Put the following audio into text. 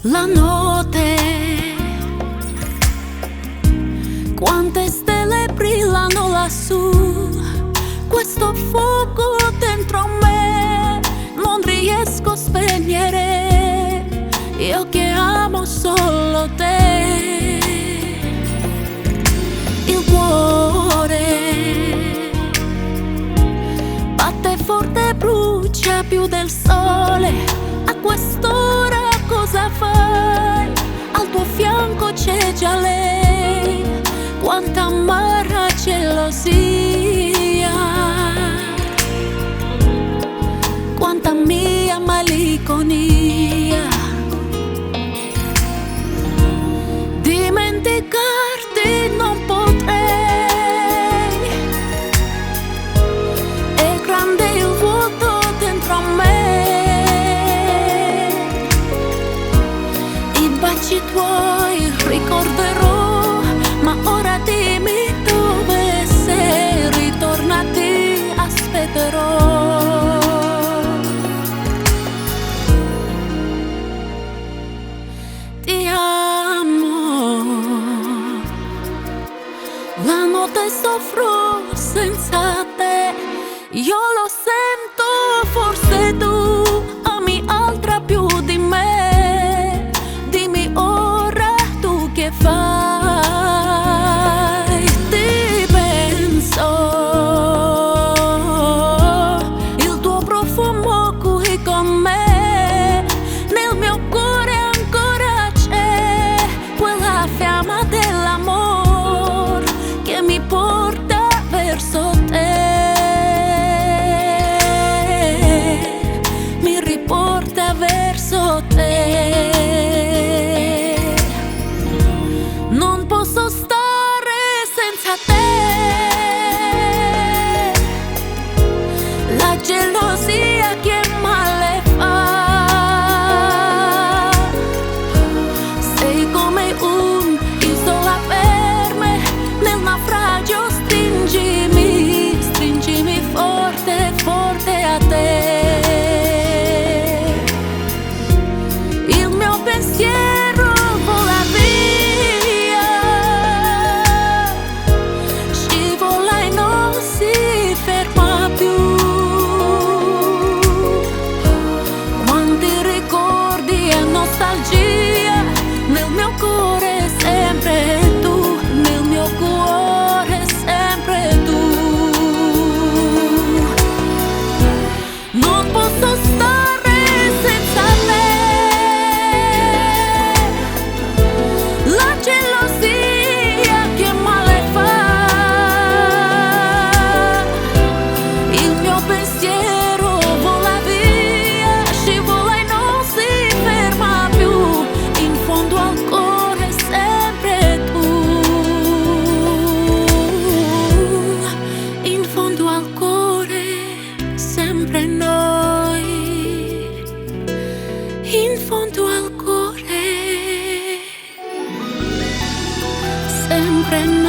La notte, quante stelle brillano lassù, questo fuoco dentro me non riesco a spegnere, io che amo solo te. Il cuore batte forte, brucia più del sole, a quest'ora cosa fai? Al tuo fianco c'è già lei, quanta amara gelosia, quanta mia malinconia. Dimenticarti non potrei, è grande il vuoto dentro me. I baci tuoi ricorderò, ma ora dimmi dove sei, ritorna, ti aspetterò. Ti amo, la notte soffro senza te, io lo sento, forse tu ami altra più di me. Dimmi ora tu che fai, ti penso, il tuo profumo qui con me, nel mio cuore ancora c'è quella fiamma dell'amor che mi porta verso te, mi riporta verso te. Non posso stare senza te, la gelosia che male fa. Sei come un'isola per me, nel naufragio stringimi, stringimi forte, forte a te. Il mio pensiero vola via, scivola e non si ferma più. Quanti ricordi e nostalgia, nel mio cuore sempre tu, nel mio cuore sempre tu. Non posso stare senza te, la gelosia che male fa. Il mio pensiero vola via, scivola e non si ferma più. In fondo al cuore sempre tu, in fondo al cuore sempre noi, in fondo al cuore sempre noi.